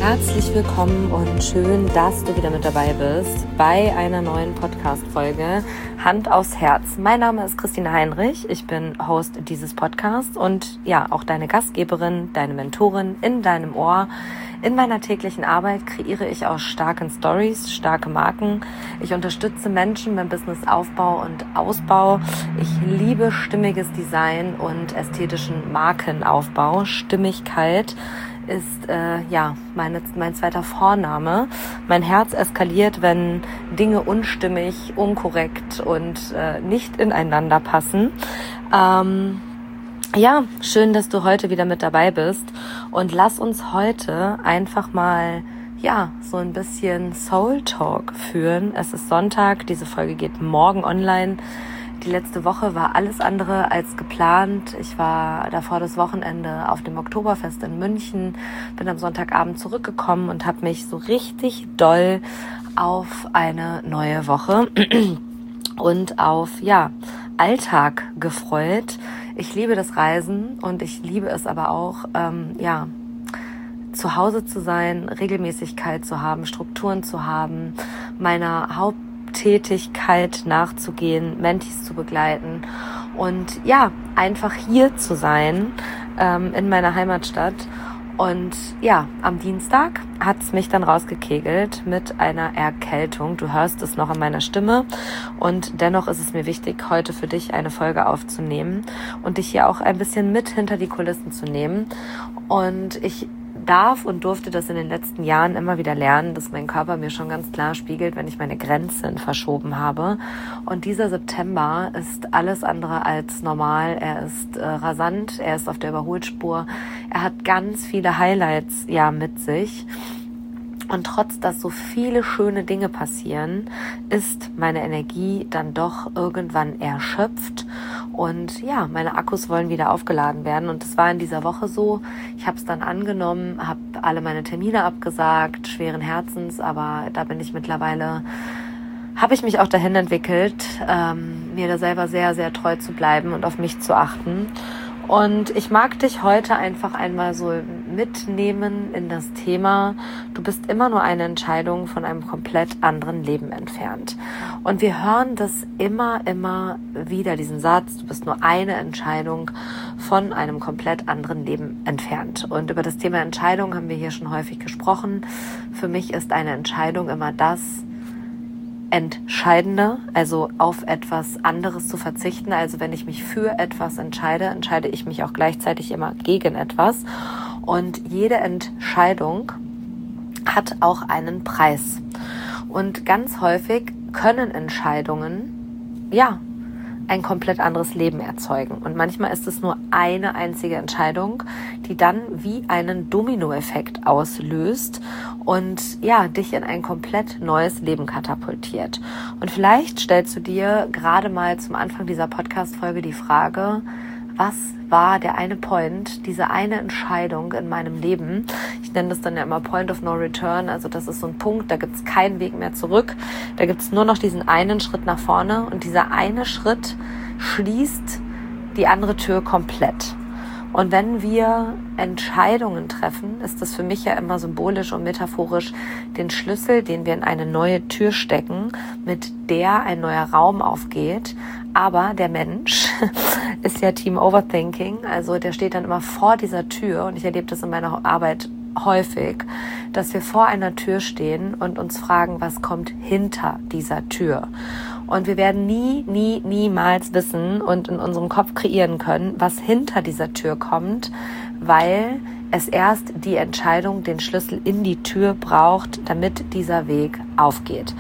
Herzlich willkommen und schön, dass du wieder mit dabei bist bei einer neuen Podcast-Folge Hand aufs Herz. Mein Name ist Christine Heinrich, ich bin Host dieses Podcasts und ja, auch deine Gastgeberin, deine Mentorin in deinem Ohr. In meiner täglichen Arbeit kreiere ich aus starken Stories starke Marken. Ich unterstütze Menschen beim Businessaufbau und Ausbau. Ich liebe stimmiges Design und ästhetischen Markenaufbau. Stimmigkeit ist mein zweiter Vorname. Mein Herz eskaliert, wenn Dinge unstimmig, unkorrekt und nicht ineinander passen. Ja, schön, dass du heute wieder mit dabei bist und lass uns heute einfach mal so ein bisschen Soul Talk führen. Es ist Sonntag, diese Folge geht morgen online. Die letzte Woche war alles andere als geplant. Ich war davor das Wochenende auf dem Oktoberfest in München, bin am Sonntagabend zurückgekommen und habe mich so richtig doll auf eine neue Woche und auf Alltag gefreut. Ich liebe das Reisen und ich liebe es aber auch, zu Hause zu sein, Regelmäßigkeit zu haben, Strukturen zu haben, meiner Haupttätigkeit nachzugehen, Mentis zu begleiten und einfach hier zu sein, in meiner Heimatstadt. Und am Dienstag hat's mich dann rausgekegelt mit einer Erkältung. Du hörst es noch an meiner Stimme und dennoch ist es mir wichtig, heute für dich eine Folge aufzunehmen und dich hier auch ein bisschen mit hinter die Kulissen zu nehmen. Und ich darf und durfte das in den letzten Jahren immer wieder lernen, dass mein Körper mir schon ganz klar spiegelt, wenn ich meine Grenzen verschoben habe. Und dieser September ist alles andere als normal. Er ist rasant, er ist auf der Überholspur. Er hat ganz viele Highlights mit sich. Und trotz, dass so viele schöne Dinge passieren, ist meine Energie dann doch irgendwann erschöpft. Und meine Akkus wollen wieder aufgeladen werden. Und das war in dieser Woche so. Ich habe es dann angenommen, habe alle meine Termine abgesagt, schweren Herzens. Aber da bin ich mittlerweile, habe ich mich auch dahin entwickelt, mir da selber sehr, sehr treu zu bleiben und auf mich zu achten. Und ich mag dich heute einfach einmal so mitnehmen in das Thema, du bist immer nur eine Entscheidung von einem komplett anderen Leben entfernt. Und wir hören das immer wieder, diesen Satz, du bist nur eine Entscheidung von einem komplett anderen Leben entfernt. Und über das Thema Entscheidung haben wir hier schon häufig gesprochen. Für mich ist eine Entscheidung immer das Entscheidende, also auf etwas anderes zu verzichten. Also wenn ich mich für etwas entscheide, entscheide ich mich auch gleichzeitig immer gegen etwas. Und jede Entscheidung hat auch einen Preis. Und ganz häufig können Entscheidungen, ein komplett anderes Leben erzeugen. Und manchmal ist es nur eine einzige Entscheidung, die dann wie einen Dominoeffekt auslöst und dich in ein komplett neues Leben katapultiert. Und vielleicht stellst du dir gerade mal zum Anfang dieser Podcast-Folge die Frage, was war der eine Point, diese eine Entscheidung in meinem Leben? Ich nenne das dann ja immer Point of No Return, also das ist so ein Punkt, da gibt es keinen Weg mehr zurück, da gibt es nur noch diesen einen Schritt nach vorne und dieser eine Schritt schließt die andere Tür komplett. Und wenn wir Entscheidungen treffen, ist das für mich ja immer symbolisch und metaphorisch den Schlüssel, den wir in eine neue Tür stecken, mit der ein neuer Raum aufgeht. Aber der Mensch ist ja Team Overthinking, also der steht dann immer vor dieser Tür und ich erlebe das in meiner Arbeit häufig, dass wir vor einer Tür stehen und uns fragen, was kommt hinter dieser Tür. Und wir werden niemals wissen und in unserem Kopf kreieren können, was hinter dieser Tür kommt, weil es erst die Entscheidung, den Schlüssel in die Tür braucht, damit dieser Weg aufgeht.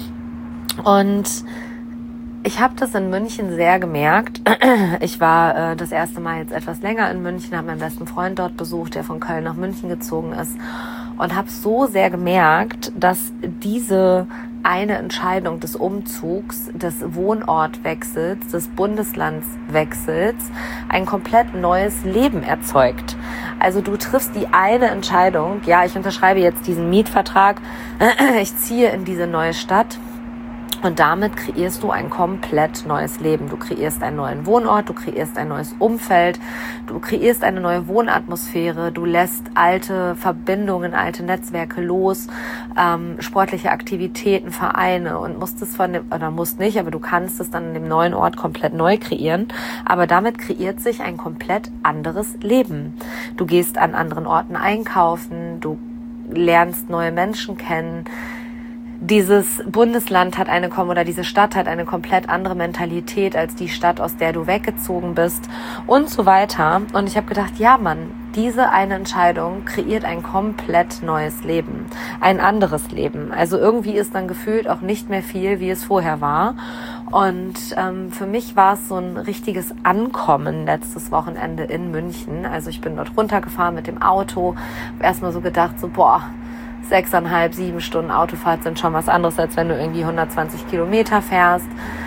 Und ich habe das in München sehr gemerkt. Ich war das erste Mal jetzt etwas länger in München, habe meinen besten Freund dort besucht, der von Köln nach München gezogen ist und habe so sehr gemerkt, dass diese eine Entscheidung des Umzugs, des Wohnortwechsels, des Bundeslandswechsels ein komplett neues Leben erzeugt. Also du triffst die eine Entscheidung, ich unterschreibe jetzt diesen Mietvertrag, ich ziehe in diese neue Stadt Und damit kreierst du ein komplett neues Leben. Du kreierst einen neuen Wohnort, du kreierst ein neues Umfeld, du kreierst eine neue Wohnatmosphäre, du lässt alte Verbindungen, alte Netzwerke los, sportliche Aktivitäten, Vereine und musst nicht, aber du kannst es dann in dem neuen Ort komplett neu kreieren. Aber damit kreiert sich ein komplett anderes Leben. Du gehst an anderen Orten einkaufen, du lernst neue Menschen kennen. Dieses Bundesland hat diese Stadt hat eine komplett andere Mentalität als die Stadt, aus der du weggezogen bist und so weiter. Und ich habe gedacht, ja Mann, diese eine Entscheidung kreiert ein komplett neues Leben, ein anderes Leben. Also irgendwie ist dann gefühlt auch nicht mehr viel, wie es vorher war. Und für mich war es so ein richtiges Ankommen letztes Wochenende in München. Also ich bin dort runtergefahren mit dem Auto, habe erstmal so gedacht, 6,5, 7 Stunden Autofahrt sind schon was anderes, als wenn du irgendwie 120 Kilometer fährst.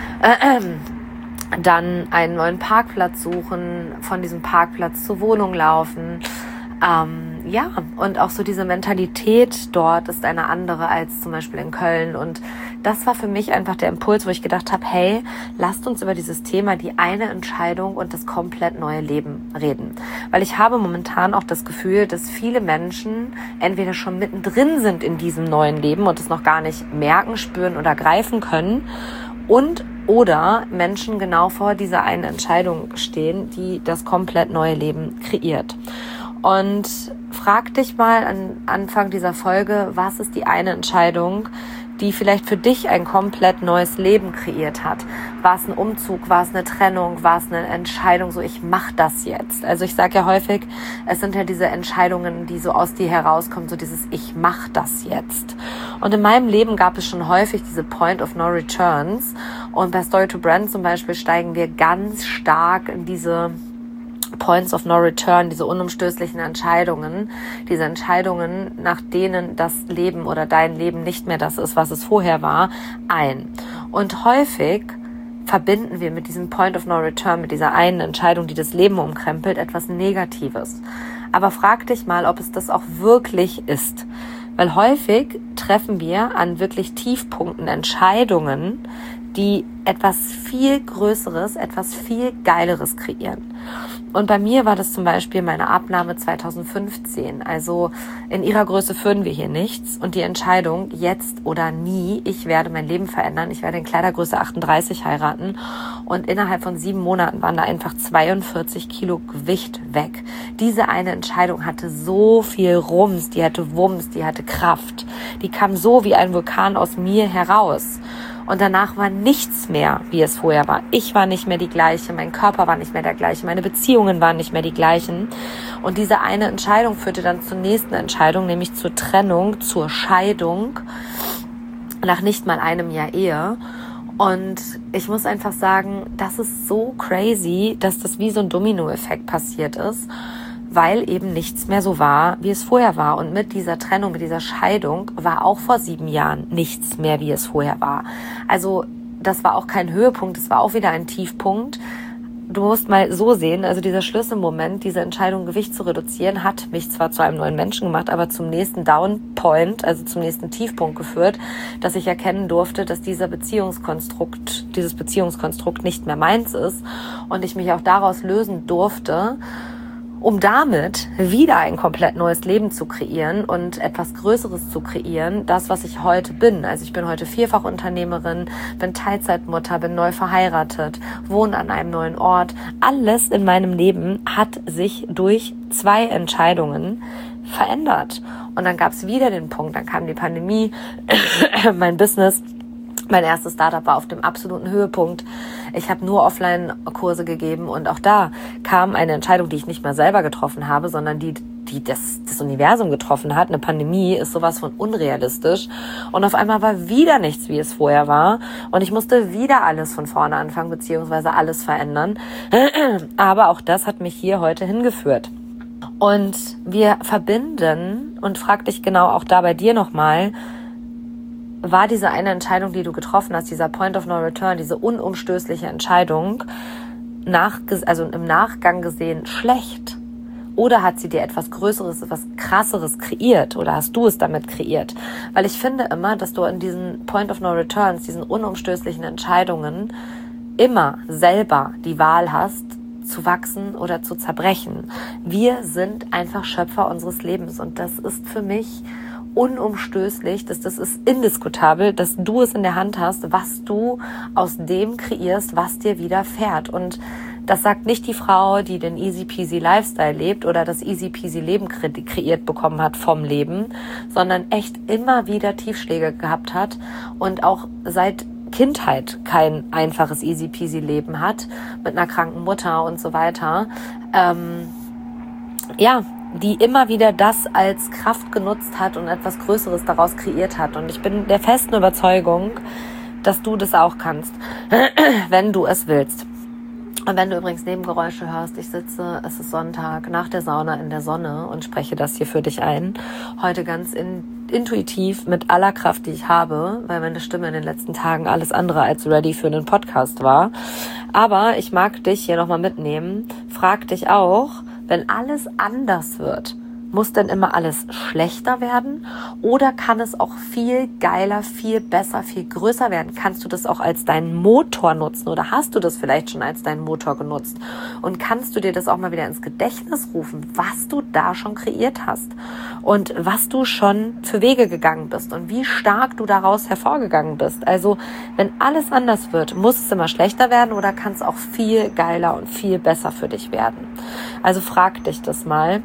Dann einen neuen Parkplatz suchen, von diesem Parkplatz zur Wohnung laufen. Und auch so diese Mentalität dort ist eine andere als zum Beispiel in Köln. Und das war für mich einfach der Impuls, wo ich gedacht habe, hey, lasst uns über dieses Thema, die eine Entscheidung und das komplett neue Leben reden. Weil ich habe momentan auch das Gefühl, dass viele Menschen entweder schon mittendrin sind in diesem neuen Leben und es noch gar nicht merken, spüren oder greifen können oder Menschen genau vor dieser einen Entscheidung stehen, die das komplett neue Leben kreiert. Und frag dich mal an Anfang dieser Folge, was ist die eine Entscheidung, die vielleicht für dich ein komplett neues Leben kreiert hat? War es ein Umzug, war es eine Trennung, war es eine Entscheidung, so ich mache das jetzt? Also ich sage ja häufig, es sind ja diese Entscheidungen, die so aus dir herauskommen, so dieses ich mache das jetzt. Und in meinem Leben gab es schon häufig diese Point of No Returns und bei Story to Brand zum Beispiel steigen wir ganz stark in diese Points of No Return, diese unumstößlichen Entscheidungen, diese Entscheidungen, nach denen das Leben oder dein Leben nicht mehr das ist, was es vorher war, ein. Und häufig verbinden wir mit diesem Point of No Return, mit dieser einen Entscheidung, die das Leben umkrempelt, etwas Negatives. Aber frag dich mal, ob es das auch wirklich ist. Weil häufig treffen wir an wirklich Tiefpunkten Entscheidungen, die etwas viel Größeres, etwas viel Geileres kreieren. Und bei mir war das zum Beispiel meine Abnahme 2015. Also in ihrer Größe führen wir hier nichts. Und die Entscheidung, jetzt oder nie, ich werde mein Leben verändern. Ich werde in Kleidergröße 38 heiraten. Und innerhalb von 7 Monaten waren da einfach 42 Kilo Gewicht weg. Diese eine Entscheidung hatte so viel Rums, die hatte Wumms, die hatte Kraft. Die kam so wie ein Vulkan aus mir heraus. Und danach war nichts mehr, wie es vorher war. Ich war nicht mehr die gleiche, mein Körper war nicht mehr der gleiche, meine Beziehungen waren nicht mehr die gleichen. Und diese eine Entscheidung führte dann zur nächsten Entscheidung, nämlich zur Trennung, zur Scheidung, nach nicht mal einem Jahr Ehe. Und ich muss einfach sagen, das ist so crazy, dass das wie so ein Dominoeffekt passiert ist, weil eben nichts mehr so war, wie es vorher war. Und mit dieser Trennung, mit dieser Scheidung war auch vor 7 Jahren nichts mehr, wie es vorher war. Also das war auch kein Höhepunkt, das war auch wieder ein Tiefpunkt. Du musst mal so sehen, also dieser Schlüsselmoment, diese Entscheidung, Gewicht zu reduzieren, hat mich zwar zu einem neuen Menschen gemacht, aber zum nächsten Downpoint, also zum nächsten Tiefpunkt geführt, dass ich erkennen durfte, dass dieses Beziehungskonstrukt nicht mehr meins ist und ich mich auch daraus lösen durfte, um damit wieder ein komplett neues Leben zu kreieren und etwas Größeres zu kreieren, das, was ich heute bin. Also ich bin heute Vierfachunternehmerin, bin Teilzeitmutter, bin neu verheiratet, wohne an einem neuen Ort. Alles in meinem Leben hat sich durch 2 Entscheidungen verändert. Und dann gab es wieder den Punkt, dann kam die Pandemie, mein Business, mein erstes Startup war auf dem absoluten Höhepunkt. Ich habe nur Offline-Kurse gegeben und auch da kam eine Entscheidung, die ich nicht mal selber getroffen habe, sondern die das Universum getroffen hat. Eine Pandemie ist sowas von unrealistisch. Und auf einmal war wieder nichts, wie es vorher war. Und ich musste wieder alles von vorne anfangen, beziehungsweise alles verändern. Aber auch das hat mich hier heute hingeführt. Und wir verbinden, und frag dich genau auch da bei dir nochmal, war diese eine Entscheidung, die du getroffen hast, dieser Point of No Return, diese unumstößliche Entscheidung, im Nachgang gesehen schlecht? Oder hat sie dir etwas Größeres, etwas Krasseres kreiert? Oder hast du es damit kreiert? Weil ich finde immer, dass du in diesen Point of No Returns, diesen unumstößlichen Entscheidungen, immer selber die Wahl hast, zu wachsen oder zu zerbrechen. Wir sind einfach Schöpfer unseres Lebens und das ist für mich unumstößlich, das ist indiskutabel, dass du es in der Hand hast, was du aus dem kreierst, was dir widerfährt. Und das sagt nicht die Frau, die den easy peasy Lifestyle lebt oder das easy peasy Leben kreiert bekommen hat vom Leben, sondern echt immer wieder Tiefschläge gehabt hat und auch seit Kindheit kein einfaches easy peasy Leben hat, mit einer kranken Mutter und so weiter. Die immer wieder das als Kraft genutzt hat und etwas Größeres daraus kreiert hat. Und ich bin der festen Überzeugung, dass du das auch kannst, wenn du es willst. Und wenn du übrigens Nebengeräusche hörst, ich sitze, es ist Sonntag, nach der Sauna in der Sonne und spreche das hier für dich ein. Heute ganz intuitiv mit aller Kraft, die ich habe, weil meine Stimme in den letzten Tagen alles andere als ready für einen Podcast war. Aber ich mag dich hier nochmal mitnehmen. Frag dich auch, wenn alles anders wird, muss denn immer alles schlechter werden? Oder kann es auch viel geiler, viel besser, viel größer werden? Kannst du das auch als deinen Motor nutzen? Oder hast du das vielleicht schon als deinen Motor genutzt? Und kannst du dir das auch mal wieder ins Gedächtnis rufen, was du da schon kreiert hast? Und was du schon für Wege gegangen bist? Und wie stark du daraus hervorgegangen bist? Also, wenn alles anders wird, muss es immer schlechter werden? Oder kann es auch viel geiler und viel besser für dich werden? Also frag dich das mal.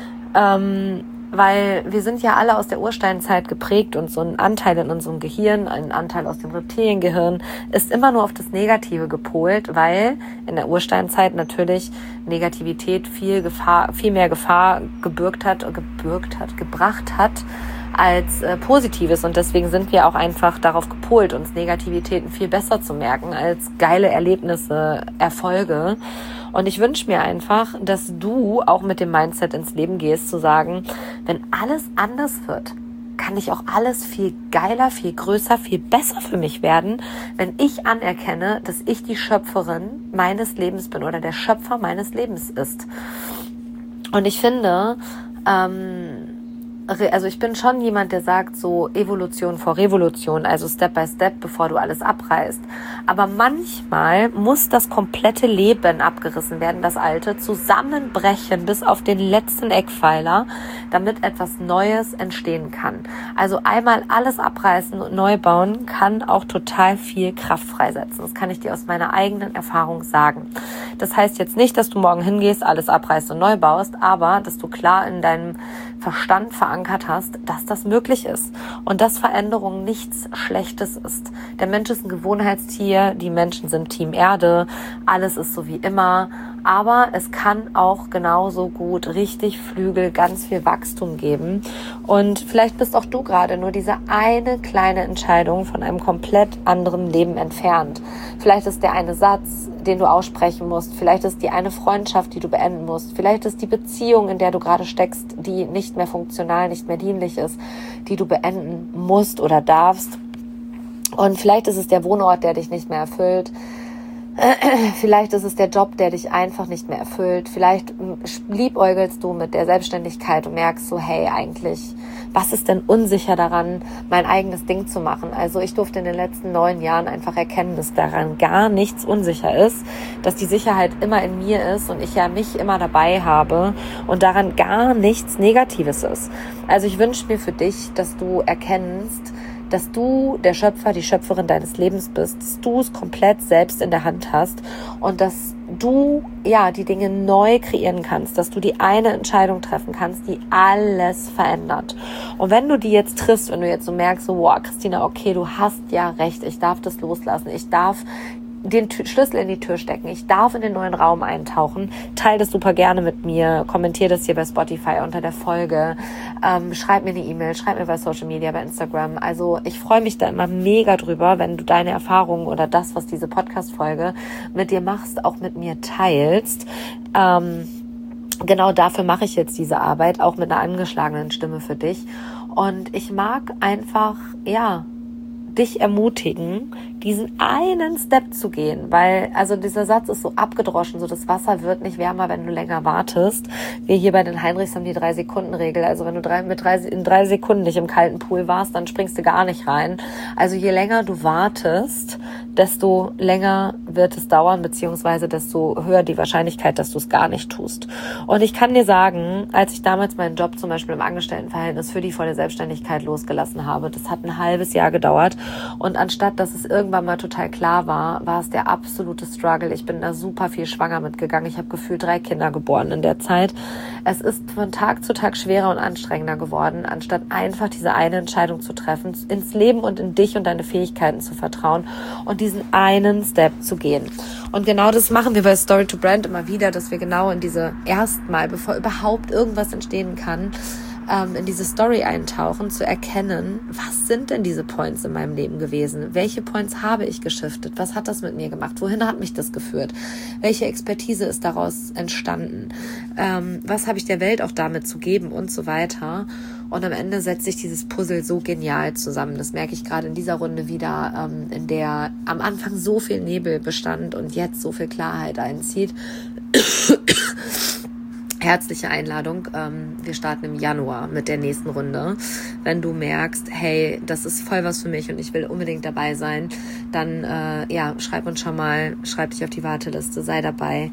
Weil wir sind ja alle aus der Ursteinzeit geprägt und so ein Anteil in unserem Gehirn, ein Anteil aus dem Reptiliengehirn ist immer nur auf das Negative gepolt, weil in der Ursteinzeit natürlich Negativität viel mehr Gefahr gebracht hat als Positives und deswegen sind wir auch einfach darauf gepolt, uns Negativitäten viel besser zu merken als geile Erlebnisse, Erfolge. Und ich wünsche mir einfach, dass du auch mit dem Mindset ins Leben gehst, zu sagen, wenn alles anders wird, kann ich auch alles viel geiler, viel größer, viel besser für mich werden, wenn ich anerkenne, dass ich die Schöpferin meines Lebens bin oder der Schöpfer meines Lebens ist. Und ich finde, also ich bin schon jemand, der sagt so Evolution vor Revolution, also Step by Step, bevor du alles abreißt. Aber manchmal muss das komplette Leben abgerissen werden, das Alte, zusammenbrechen bis auf den letzten Eckpfeiler, damit etwas Neues entstehen kann. Also einmal alles abreißen und neu bauen kann auch total viel Kraft freisetzen. Das kann ich dir aus meiner eigenen Erfahrung sagen. Das heißt jetzt nicht, dass du morgen hingehst, alles abreißt und neu baust, aber dass du klar in deinem Verstand verankert hast, dass das möglich ist und dass Veränderung nichts Schlechtes ist. Der Mensch ist ein Gewohnheitstier, die Menschen sind Team Erde, alles ist so wie immer, aber es kann auch genauso gut richtig Flügel, ganz viel Wachstum geben und vielleicht bist auch du gerade nur diese eine kleine Entscheidung von einem komplett anderen Leben entfernt. Vielleicht ist der eine Satz, den du aussprechen musst, vielleicht ist die eine Freundschaft, die du beenden musst, vielleicht ist die Beziehung, in der du gerade steckst, die nicht mehr funktional, nicht mehr dienlich ist, die du beenden musst oder darfst. Und vielleicht ist es der Wohnort, der dich nicht mehr erfüllt. Vielleicht ist es der Job, der dich einfach nicht mehr erfüllt. Vielleicht liebäugelst du mit der Selbstständigkeit und merkst so, hey, eigentlich, was ist denn unsicher daran, mein eigenes Ding zu machen? Also ich durfte in den letzten 9 Jahren einfach erkennen, dass daran gar nichts unsicher ist, dass die Sicherheit immer in mir ist und ich ja mich immer dabei habe und daran gar nichts Negatives ist. Also ich wünsche mir für dich, dass du erkennst, dass du der Schöpfer, die Schöpferin deines Lebens bist, dass du es komplett selbst in der Hand hast und dass du die Dinge neu kreieren kannst, dass du die eine Entscheidung treffen kannst, die alles verändert. Und wenn du die jetzt triffst, wenn du jetzt so merkst, so, wow, Christina, okay, du hast ja recht, ich darf das loslassen, ich darf den Schlüssel in die Tür stecken, ich darf in den neuen Raum eintauchen, teile das super gerne mit mir, kommentiere das hier bei Spotify unter der Folge, schreib mir eine E-Mail, schreib mir bei Social Media, bei Instagram. Also ich freue mich da immer mega drüber, wenn du deine Erfahrungen oder das, was diese Podcast-Folge mit dir machst, auch mit mir teilst. Genau dafür mache ich jetzt diese Arbeit, auch mit einer angeschlagenen Stimme für dich. Und ich mag einfach, dich ermutigen, diesen einen Step zu gehen, weil, also dieser Satz ist so abgedroschen, so das Wasser wird nicht wärmer, wenn du länger wartest. Wir hier bei den Heinrichs haben die 3-Sekunden-Regel, also wenn du in 3 Sekunden nicht im kalten Pool warst, dann springst du gar nicht rein. Also je länger du wartest, desto länger wird es dauern, beziehungsweise desto höher die Wahrscheinlichkeit, dass du es gar nicht tust. Und ich kann dir sagen, als ich damals meinen Job zum Beispiel im Angestelltenverhältnis für die volle Selbstständigkeit losgelassen habe, das hat ein halbes Jahr gedauert und anstatt, dass es irgendwann mal total klar war, war es der absolute Struggle. Ich bin da super viel schwanger mitgegangen. Ich habe gefühlt 3 Kinder geboren in der Zeit. Es ist von Tag zu Tag schwerer und anstrengender geworden, anstatt einfach diese eine Entscheidung zu treffen, ins Leben und in dich und deine Fähigkeiten zu vertrauen und diesen einen Step zu gehen. Und genau das machen wir bei Story to Brand immer wieder, dass wir genau in diese erstmal, bevor überhaupt irgendwas entstehen kann, in diese Story eintauchen, zu erkennen, was sind denn diese Points in meinem Leben gewesen? Welche Points habe ich geschiftet? Was hat das mit mir gemacht? Wohin hat mich das geführt? Welche Expertise ist daraus entstanden? Was habe ich der Welt auch damit zu geben und so weiter? Und am Ende setzt sich dieses Puzzle so genial zusammen. Das merke ich gerade in dieser Runde wieder, in der am Anfang so viel Nebel bestand und jetzt so viel Klarheit einzieht. Herzliche Einladung. Wir starten im Januar mit der nächsten Runde. Wenn du merkst, hey, das ist voll was für mich und ich will unbedingt dabei sein, dann schreib uns schon mal, schreib dich auf die Warteliste, sei dabei.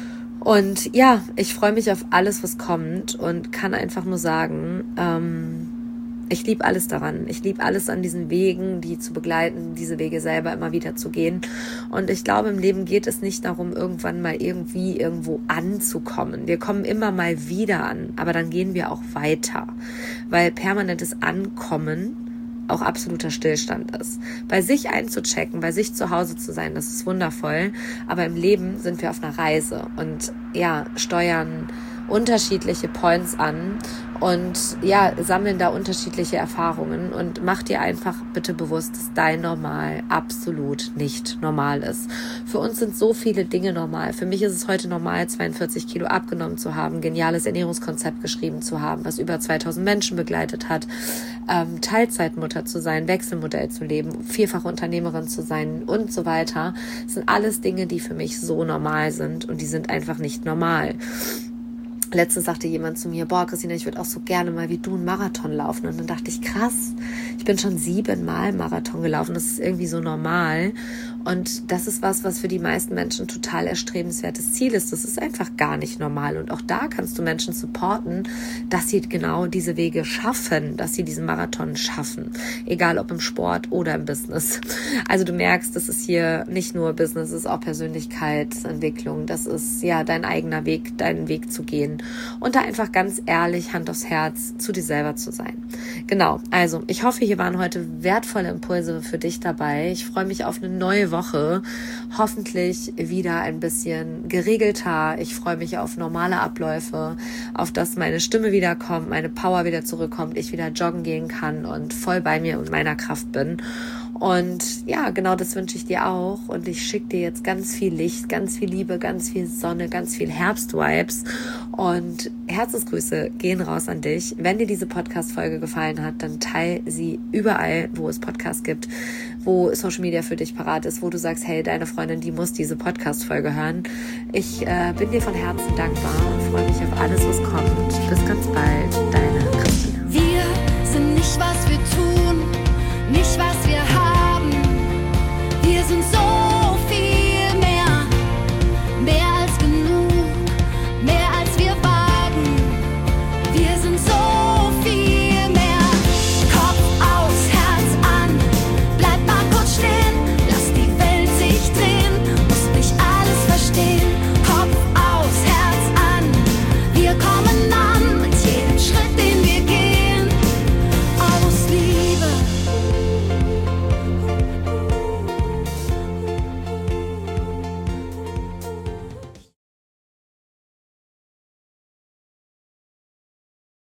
Und ja, ich freue mich auf alles, was kommt und kann einfach nur sagen, ich liebe alles daran. Ich liebe alles an diesen Wegen, die zu begleiten, diese Wege selber immer wieder zu gehen. Und ich glaube, im Leben geht es nicht darum, irgendwann mal irgendwie irgendwo anzukommen. Wir kommen immer mal wieder an, aber dann gehen wir auch weiter, weil permanentes Ankommen auch absoluter Stillstand ist. Bei sich einzuchecken, bei sich zu Hause zu sein, das ist wundervoll, aber im Leben sind wir auf einer Reise und steuern unterschiedliche Points an und sammeln da unterschiedliche Erfahrungen und mach dir einfach bitte bewusst, dass dein Normal absolut nicht normal ist. Für uns sind so viele Dinge normal. Für mich ist es heute normal, 42 Kilo abgenommen zu haben, geniales Ernährungskonzept geschrieben zu haben, was über 2000 Menschen begleitet hat, Teilzeitmutter zu sein, Wechselmodell zu leben, 4-fache Unternehmerin zu sein und so weiter. Das sind alles Dinge, die für mich so normal sind und die sind einfach nicht normal. Letztens sagte jemand zu mir, Christina, ich würde auch so gerne mal wie du einen Marathon laufen. Und dann dachte ich, krass, ich bin schon 7-mal Marathon gelaufen. Das ist irgendwie so normal. Und das ist was für die meisten Menschen total erstrebenswertes Ziel ist. Das ist einfach gar nicht normal. Und auch da kannst du Menschen supporten, dass sie genau diese Wege schaffen, dass sie diesen Marathon schaffen. Egal ob im Sport oder im Business. Also du merkst, das ist hier nicht nur Business, es ist auch Persönlichkeitsentwicklung. Das ist dein eigener Weg, deinen Weg zu gehen. Und da einfach ganz ehrlich, Hand aufs Herz, zu dir selber zu sein. Genau, also ich hoffe, hier waren heute wertvolle Impulse für dich dabei. Ich freue mich auf eine neue Woche, hoffentlich wieder ein bisschen geregelter. Ich freue mich auf normale Abläufe, auf dass meine Stimme wiederkommt, meine Power wieder zurückkommt, ich wieder joggen gehen kann und voll bei mir und meiner Kraft bin. Und genau das wünsche ich dir auch. Und ich schicke dir jetzt ganz viel Licht, ganz viel Liebe, ganz viel Sonne, ganz viel Herbstvibes. Und Herzensgrüße gehen raus an dich. Wenn dir diese Podcast-Folge gefallen hat, dann teile sie überall, wo es Podcasts gibt, wo Social Media für dich parat ist, wo du sagst, hey, deine Freundin, die muss diese Podcast-Folge hören. Ich bin dir von Herzen dankbar und freue mich auf alles, was kommt. Bis ganz bald, deine Christina. Wir sind nicht, was wir tun, nicht was